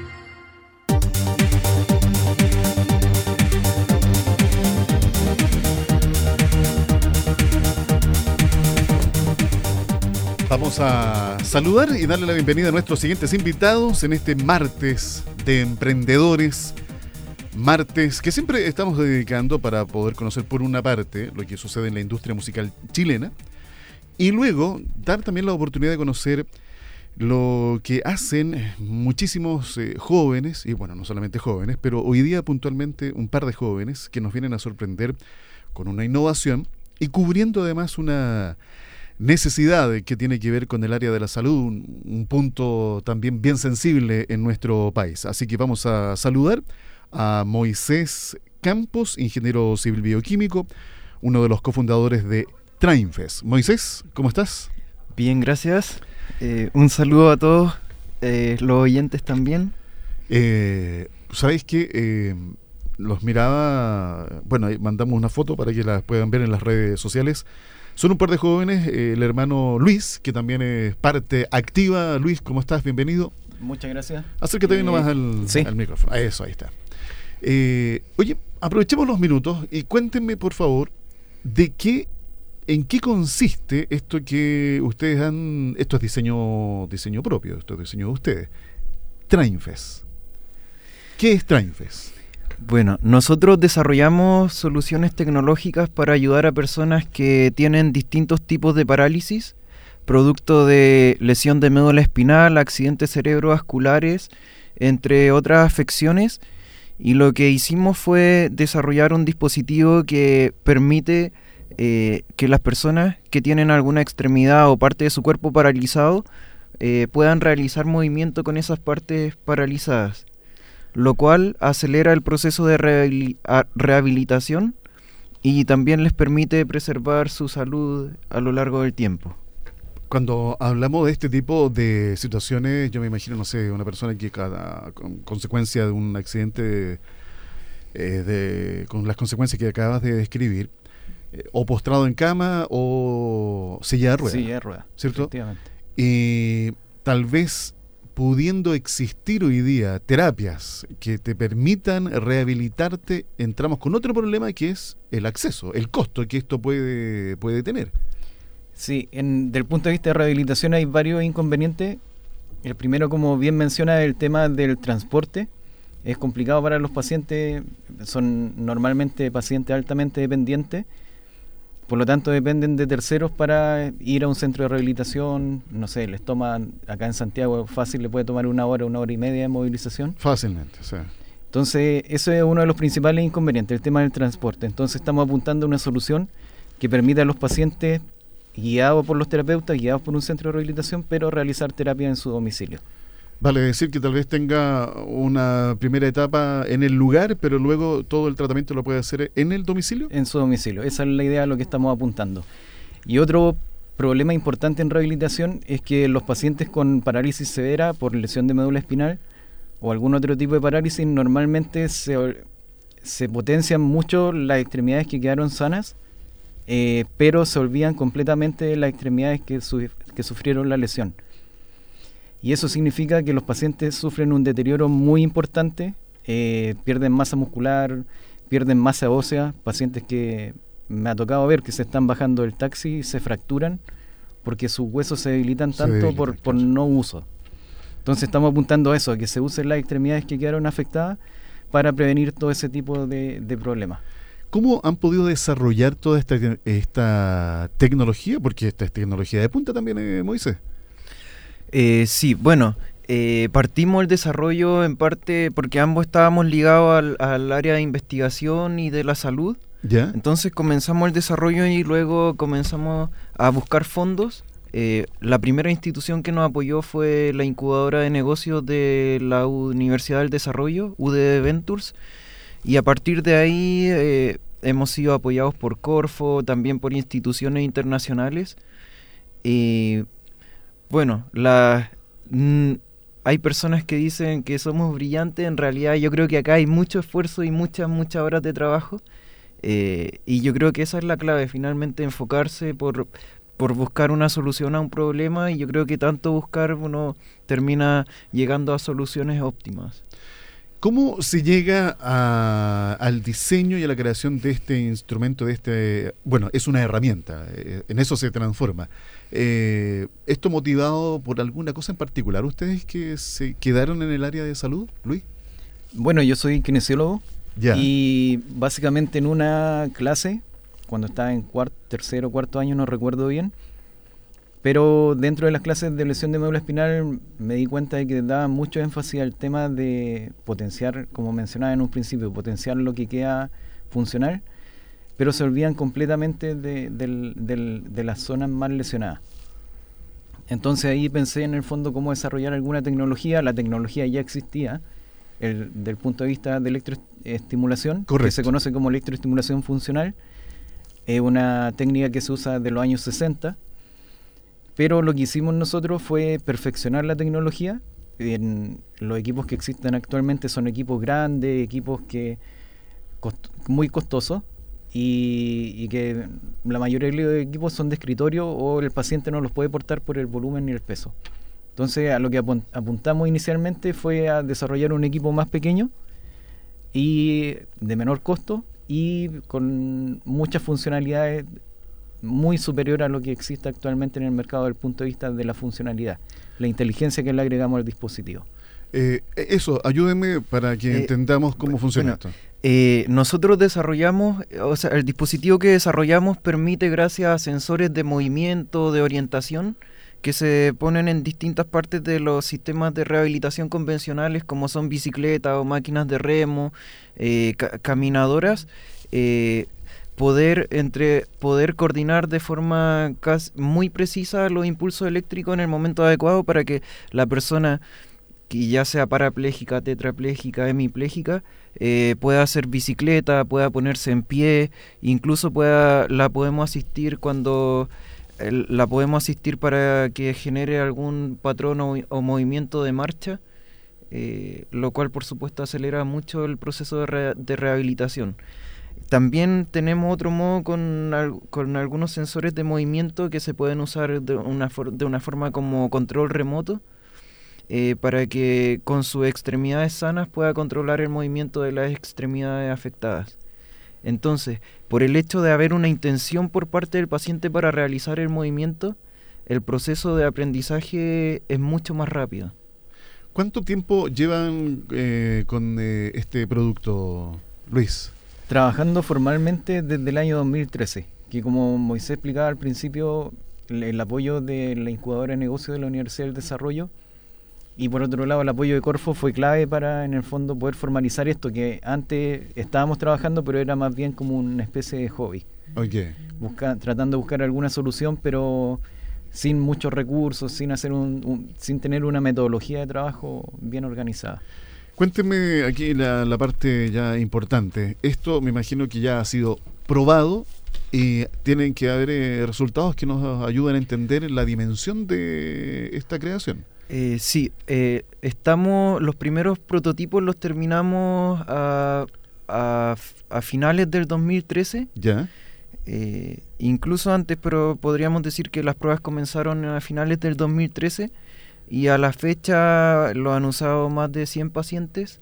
Vamos a saludar y darle la bienvenida a nuestros siguientes invitados en este martes de emprendedores. Martes que siempre estamos dedicando para poder conocer por una parte lo que sucede en la industria musical chilena y luego dar también la oportunidad de conocer lo que hacen muchísimos eh, jóvenes, y bueno, no solamente jóvenes, pero hoy día puntualmente un par de jóvenes que nos vienen a sorprender con una innovación y cubriendo además una necesidad que tiene que ver con el área de la salud, un, un punto también bien sensible en nuestro país. Así que vamos a saludar a Moisés Campos, ingeniero civil bioquímico, uno de los cofundadores de Trainfes. Moisés, ¿cómo estás? Bien, gracias. Eh, un saludo a todos eh, los oyentes también. Eh, ¿Sabéis qué? Eh, los miraba, bueno, mandamos una foto para que las puedan ver en las redes sociales. Son un par de jóvenes, eh, el hermano Luis, que también es parte activa. Luis, ¿cómo estás? Bienvenido. Muchas gracias. Acércate bien eh, nomás al, ¿sí? al micrófono. A eso, ahí está. Eh, oye, aprovechemos los minutos y cuéntenme, por favor, de qué, en qué consiste esto que ustedes han, esto es diseño, diseño propio, esto es diseño de ustedes. Trainfest. ¿Qué es Trainfest? Bueno, nosotros desarrollamos soluciones tecnológicas para ayudar a personas que tienen distintos tipos de parálisis, producto de lesión de médula espinal, accidentes cerebrovasculares, entre otras afecciones. Y lo que hicimos fue desarrollar un dispositivo que permite eh, que las personas que tienen alguna extremidad o parte de su cuerpo paralizado eh, puedan realizar movimiento con esas partes paralizadas, lo cual acelera el proceso de rehabili- rehabilitación y también les permite preservar su salud a lo largo del tiempo. Cuando hablamos de este tipo de situaciones, yo me imagino, no sé, una persona que cada con consecuencia de un accidente, eh, de, con las consecuencias que acabas de describir, eh, o postrado en cama o silla de ruedas. Silla de ruedas, ¿cierto? efectivamente. Y tal vez pudiendo existir hoy día terapias que te permitan rehabilitarte, entramos con otro problema que es el acceso, el costo que esto puede, puede tener. Sí, en, desde el punto de vista de rehabilitación hay varios inconvenientes. El primero, como bien menciona, el tema del transporte. Es complicado para los pacientes, son normalmente pacientes altamente dependientes, por lo tanto dependen de terceros para ir a un centro de rehabilitación. No sé, les toma, acá en Santiago fácil le puede tomar una hora, una hora y media de movilización. Fácilmente, sí. Entonces, eso es uno de los principales inconvenientes, el tema del transporte. Entonces estamos apuntando a una solución que permita a los pacientes, guiados por los terapeutas, guiados por un centro de rehabilitación, pero realizar terapia en su domicilio. Vale decir que tal vez tenga una primera etapa en el lugar, pero luego todo el tratamiento lo puede hacer en el domicilio. En su domicilio, esa es la idea a lo que estamos apuntando. Y otro problema importante en rehabilitación es que los pacientes con parálisis severa por lesión de médula espinal o algún otro tipo de parálisis, normalmente se, se potencian mucho las extremidades que quedaron sanas, eh, pero se olvidan completamente las extremidades que, su, que sufrieron la lesión. Y eso significa que los pacientes sufren un deterioro muy importante, eh, pierden masa muscular, pierden masa ósea, pacientes que me ha tocado ver que se están bajando del taxi y se fracturan porque sus huesos se debilitan tanto se debilitan, por, por no uso. Entonces estamos apuntando a eso, a que se usen las extremidades que quedaron afectadas para prevenir todo ese tipo de, de problemas. ¿Cómo han podido desarrollar toda esta, esta tecnología? Porque esta es tecnología de punta también, eh, Moisés. Eh, sí, bueno, eh, partimos el desarrollo en parte porque ambos estábamos ligados al, al área de investigación y de la salud. ¿Ya? Entonces comenzamos el desarrollo y luego comenzamos a buscar fondos. Eh, la primera institución que nos apoyó fue la incubadora de negocios de la Universidad del Desarrollo, U D D Ventures, y a partir de ahí eh, hemos sido apoyados por Corfo, también por instituciones internacionales. Y bueno, la, mm, hay personas que dicen que somos brillantes, en realidad yo creo que acá hay mucho esfuerzo y muchas, muchas horas de trabajo, eh, y yo creo que esa es la clave, finalmente enfocarse por, por buscar una solución a un problema, y yo creo que tanto buscar uno termina llegando a soluciones óptimas. ¿Cómo se llega a, al diseño y a la creación de este instrumento, de este, bueno, es una herramienta, eh, en eso se transforma? Eh, ¿Esto motivado por alguna cosa en particular? ¿Ustedes que se quedaron en el área de salud, Luis? Bueno, yo soy kinesiólogo. Ya. Y básicamente en una clase, cuando estaba en cuarto, tercero o cuarto año, no recuerdo bien, pero dentro de las clases de lesión de médula espinal me di cuenta de que daba mucho énfasis al tema de potenciar, como mencionaba en un principio, potenciar lo que queda funcional, pero se olvidan completamente de, de, de, de las zonas más lesionadas. Entonces ahí pensé en el fondo cómo desarrollar alguna tecnología. La tecnología ya existía, el, del punto de vista de electroestimulación, Correcto. Que se conoce como electroestimulación funcional. Es una técnica que se usa de los años sesenta, pero lo que hicimos nosotros fue perfeccionar la tecnología. En los equipos que existen actualmente son equipos grandes, equipos que cost- muy costosos, y, y que la mayoría de los equipos son de escritorio o el paciente no los puede portar por el volumen y el peso. Entonces a lo que apuntamos inicialmente fue a desarrollar un equipo más pequeño y de menor costo y con muchas funcionalidades muy superior a lo que existe actualmente en el mercado desde el punto de vista de la funcionalidad, la inteligencia que le agregamos al dispositivo. Eh, eso, ayúdenme para que eh, entendamos cómo funciona bueno, esto. Eh, nosotros desarrollamos, o sea, el dispositivo que desarrollamos permite, gracias a sensores de movimiento, de orientación, que se ponen en distintas partes de los sistemas de rehabilitación convencionales, como son bicicletas o máquinas de remo, eh, ca caminadoras, eh, poder entre poder coordinar de forma casi muy precisa los impulsos eléctricos en el momento adecuado para que la persona, que ya sea parapléjica, tetrapléjica, hemipléjica, eh, pueda hacer bicicleta, pueda ponerse en pie, incluso pueda la podemos asistir cuando el, la podemos asistir para que genere algún patrón o, o movimiento de marcha, eh, lo cual por supuesto acelera mucho el proceso de, re, de rehabilitación. También tenemos otro modo con, al, con algunos sensores de movimiento que se pueden usar de una, for, de una forma como control remoto, eh, para que con sus extremidades sanas pueda controlar el movimiento de las extremidades afectadas. Entonces, por el hecho de haber una intención por parte del paciente para realizar el movimiento, el proceso de aprendizaje es mucho más rápido. ¿Cuánto tiempo llevan eh, con eh, este producto, Luis? Trabajando formalmente desde el año dos mil trece, que como Moisés explicaba al principio, el, el apoyo de la incubadora de negocios de la Universidad del Desarrollo y por otro lado el apoyo de Corfo fue clave para en el fondo poder formalizar esto que antes estábamos trabajando pero era más bien como una especie de hobby. Okay. Busca, tratando de buscar alguna solución pero sin muchos recursos, sin hacer un, un, sin tener una metodología de trabajo bien organizada. Cuénteme aquí la, la parte ya importante. Esto me imagino que ya ha sido probado y tienen que haber eh, resultados que nos ayuden a entender la dimensión de esta creación. Eh, sí, eh, estamos, los primeros prototipos los terminamos a, a, a finales del dos mil trece. Ya. Eh, incluso antes, pero podríamos decir que las pruebas comenzaron a finales del dos mil trece. Y a la fecha lo han usado más de cien pacientes.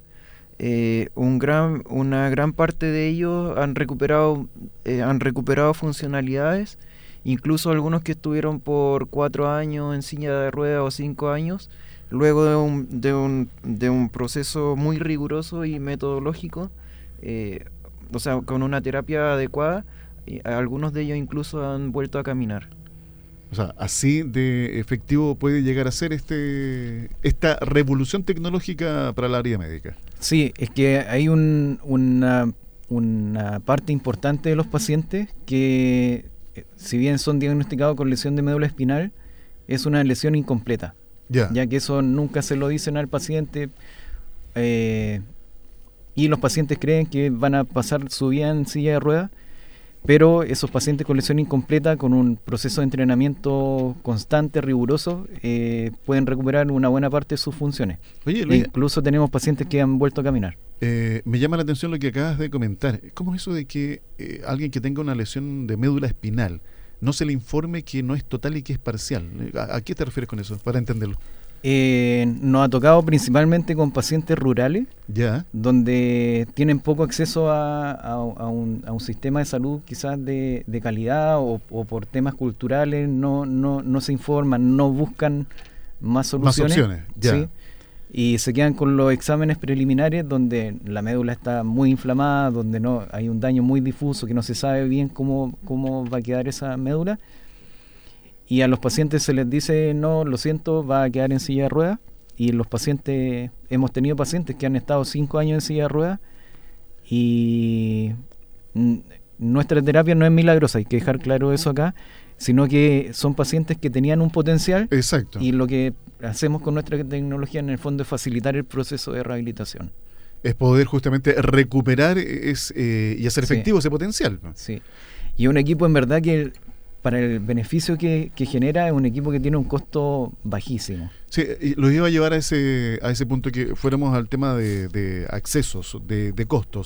Eh, un gran, una gran parte de ellos han recuperado, eh, han recuperado funcionalidades. Incluso algunos que estuvieron por cuatro años en silla de ruedas o cinco años, luego de un, de un, de un proceso muy riguroso y metodológico, eh, o sea, con una terapia adecuada, eh, algunos de ellos incluso han vuelto a caminar. O sea, así de efectivo puede llegar a ser este esta revolución tecnológica para el área médica. Sí, es que hay un, una, una parte importante de los pacientes que, si bien son diagnosticados con lesión de médula espinal, es una lesión incompleta. Yeah. Ya que eso nunca se lo dicen al paciente, eh, y los pacientes creen que van a pasar su vida en silla de ruedas. Pero esos pacientes con lesión incompleta, con un proceso de entrenamiento constante, riguroso, eh, pueden recuperar una buena parte de sus funciones. Oye, Luis, e incluso tenemos pacientes que han vuelto a caminar. Eh, me llama la atención lo que acabas de comentar. ¿Cómo es eso de que eh, alguien que tenga una lesión de médula espinal no se le informe que no es total y que es parcial? ¿A, a qué te refieres con eso? Para entenderlo. Eh, nos ha tocado principalmente con pacientes rurales, ya, donde tienen poco acceso a, a, a, un, a un sistema de salud quizás de, de calidad o, o por temas culturales no, no, no se informan, no buscan más soluciones, más opciones, ya. ¿sí? Y se quedan con los exámenes preliminares donde la médula está muy inflamada, donde no hay un daño muy difuso que no se sabe bien cómo, cómo va a quedar esa médula. Y a los pacientes se les dice, no, lo siento, va a quedar en silla de ruedas. Y los pacientes, hemos tenido pacientes que han estado cinco años en silla de ruedas y n- nuestra terapia no es milagrosa, hay que dejar claro eso acá, sino que son pacientes que tenían un potencial. Exacto. Y lo que hacemos con nuestra tecnología en el fondo es facilitar el proceso de rehabilitación. Es poder justamente recuperar es, eh, y hacer efectivo sí. ese potencial. Sí. Y un equipo en verdad que para el beneficio que, que genera es un equipo que tiene un costo bajísimo. Sí, lo iba a llevar a ese a ese punto que fuéramos al tema de, de accesos, de, de costos.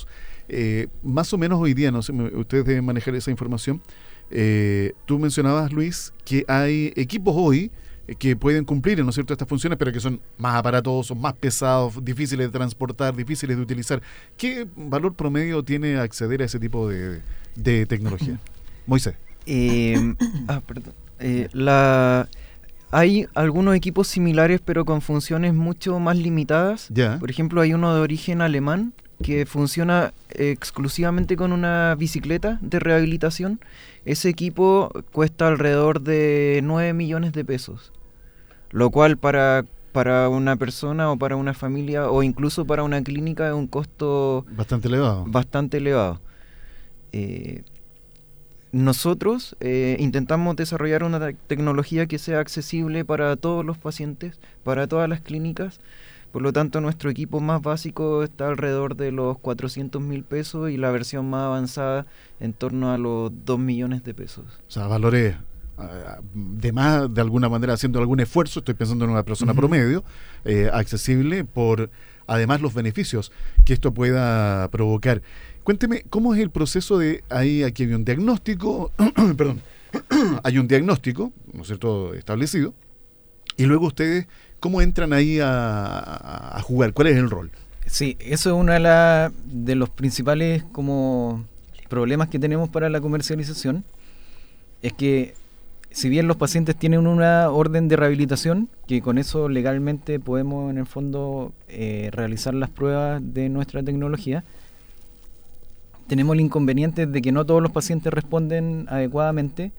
Eh, más o menos hoy día, no sé, ustedes deben manejar esa información. Eh, tú mencionabas, Luis, que hay equipos hoy eh, que pueden cumplir, ¿no es cierto?, estas funciones, pero que son más aparatosos, más pesados, difíciles de transportar, difíciles de utilizar. ¿Qué valor promedio tiene acceder a ese tipo de, de tecnología? Moisés. Eh, ah, perdón. Eh, la... Hay algunos equipos similares pero con funciones mucho más limitadas. Ya. Por ejemplo, hay uno de origen alemán que funciona eh, exclusivamente con una bicicleta de rehabilitación. Ese equipo cuesta alrededor de nueve millones de pesos, lo cual para, para una persona o para una familia o incluso para una clínica es un costo bastante elevado. Bastante elevado. Eh, Nosotros eh, intentamos desarrollar una te- tecnología que sea accesible para todos los pacientes, para todas las clínicas. Por lo tanto, nuestro equipo más básico está alrededor de los cuatrocientos mil pesos y la versión más avanzada en torno a los dos millones de pesos. O sea, valores uh, de más, de alguna manera, haciendo algún esfuerzo, estoy pensando en una persona uh-huh. promedio, eh, accesible por, además, los beneficios que esto pueda provocar. Cuénteme, ¿cómo es el proceso de, ahí aquí hay un diagnóstico, perdón, hay un diagnóstico, ¿no es cierto?, establecido, y luego ustedes, ¿cómo entran ahí a, a jugar? ¿Cuál es el rol? Sí, eso es uno de, la, de los principales como problemas que tenemos para la comercialización, es que si bien los pacientes tienen una orden de rehabilitación, que con eso legalmente podemos en el fondo eh, realizar las pruebas de nuestra tecnología, tenemos el inconveniente de que no todos los pacientes responden adecuadamente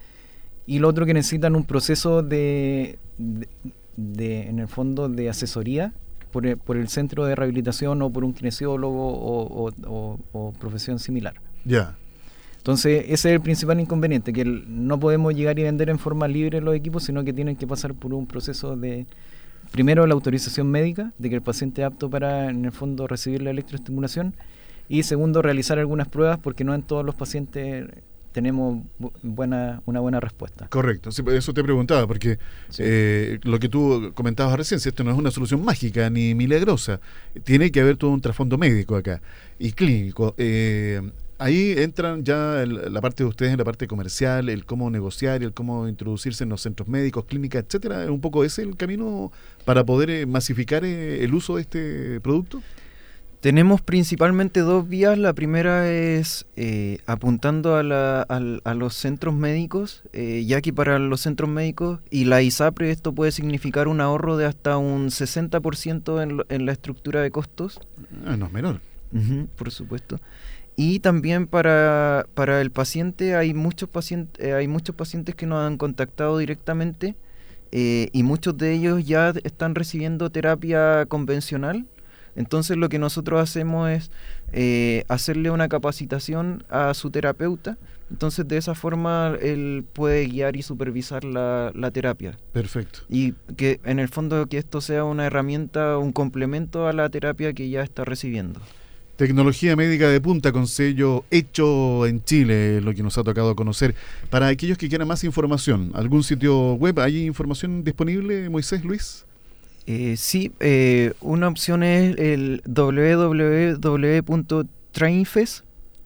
y lo otro que necesitan un proceso de, de, de en el fondo, de asesoría por el, por el centro de rehabilitación o por un kinesiólogo o, o, o, o profesión similar. Ya. Yeah. Entonces, ese es el principal inconveniente, que el, no podemos llegar y vender en forma libre los equipos, sino que tienen que pasar por un proceso de, primero, la autorización médica, de que el paciente es apto para, en el fondo, recibir la electroestimulación, y segundo, realizar algunas pruebas, porque no en todos los pacientes tenemos buena, una buena respuesta. Correcto, sí, eso te preguntaba, porque sí. eh, lo que tú comentabas recién, si esto no es una solución mágica ni milagrosa, tiene que haber todo un trasfondo médico acá y clínico. Eh, ahí entran ya el, la parte de ustedes en la parte comercial, el cómo negociar, el cómo introducirse en los centros médicos, clínicas, etcétera. ¿Es un poco ese el camino para poder eh, masificar eh, el uso de este producto? Tenemos principalmente dos vías. La primera es eh, apuntando a, la, a, a los centros médicos, eh, ya que para los centros médicos y la ISAPRE esto puede significar un ahorro de hasta un sesenta por ciento en, en la estructura de costos. Ah, no es menor. Uh-huh, por supuesto. Y también para, para el paciente hay muchos pacientes, eh, hay muchos pacientes que nos han contactado directamente eh, y muchos de ellos ya están recibiendo terapia convencional. Entonces lo que nosotros hacemos es eh, hacerle una capacitación a su terapeuta. Entonces de esa forma él puede guiar y supervisar la, la terapia. Perfecto. Y que en el fondo que esto sea una herramienta, un complemento a la terapia que ya está recibiendo. Tecnología médica de punta con sello hecho en Chile, lo que nos ha tocado conocer. Para aquellos que quieran más información, ¿algún sitio web? ¿Hay información disponible, Moisés, Luis? Eh, sí, eh, una opción es el doble u doble u doble u punto trainfest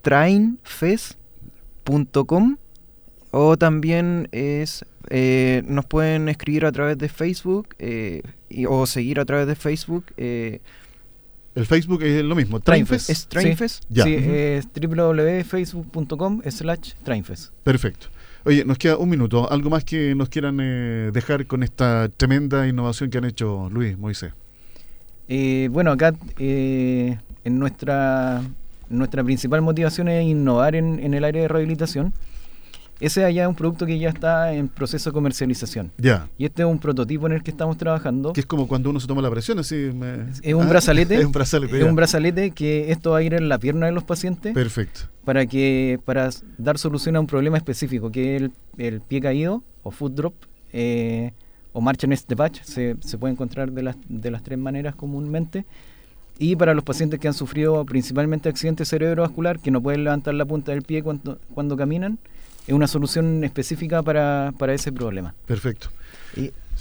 punto com o también es eh, nos pueden escribir a través de Facebook eh, y, o seguir a través de Facebook. Eh, el Facebook es lo mismo, Trainfest. ¿Es Trainfest? Sí, ya. Sí, uh-huh. Es doble u doble u doble u punto facebook punto com slash Trainfest. Perfecto. Oye, nos queda un minuto. ¿Algo más que nos quieran eh, dejar con esta tremenda innovación que han hecho, Luis, Moisés? Eh, bueno, acá eh, en nuestra nuestra principal motivación es innovar en, en el área de rehabilitación. Ese allá es un producto que ya está en proceso de comercialización. Ya. Y este es un prototipo en el que estamos trabajando. Que es como cuando uno se toma la presión, así. Me... Es un ah, brazalete. Es un brazalete. Es un brazalete que esto va a ir en la pierna de los pacientes. Perfecto. Para que para dar solución a un problema específico, que es el, el pie caído o foot drop eh, o Marchand patch. Se, se puede encontrar de las, de las tres maneras comúnmente. Y para los pacientes que han sufrido principalmente accidente cerebrovascular, que no pueden levantar la punta del pie cuando, cuando caminan, es una solución específica para, para ese problema. Perfecto. Y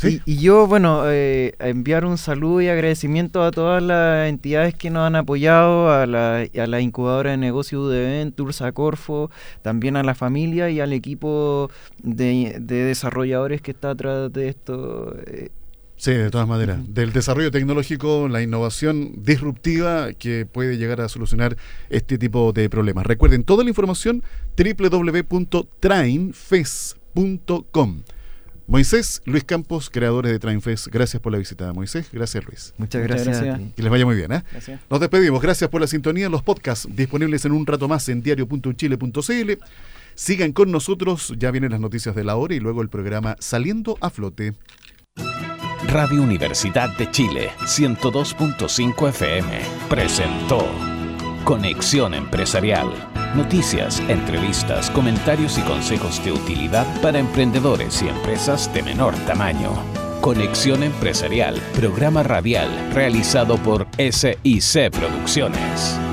¿Sí? Y, y yo, bueno, eh, enviar un saludo y agradecimiento a todas las entidades que nos han apoyado, a la, a la incubadora de negocios U D Ventures, a Corfo, también a la familia y al equipo de, de desarrolladores que está atrás de esto. Eh, Sí, de todas maneras. Del desarrollo tecnológico, la innovación disruptiva que puede llegar a solucionar este tipo de problemas. Recuerden, toda la información doble u doble u doble u punto trainfes punto com. Moisés, Luis Campos, creadores de Trainfes, gracias por la visita, Moisés. Gracias, Luis. Muchas gracias. Muchas gracias. Que les vaya muy bien. ¿eh? Gracias. Nos despedimos. Gracias por la sintonía. Los podcasts disponibles en un rato más en diario punto chile punto c l. Sigan con nosotros. Ya vienen las noticias de la hora y luego el programa Saliendo a Flote. Radio Universidad de Chile, ciento dos punto cinco F M, presentó Conexión Empresarial. Noticias, entrevistas, comentarios y consejos de utilidad para emprendedores y empresas de menor tamaño. Conexión Empresarial, programa radial realizado por S I C Producciones.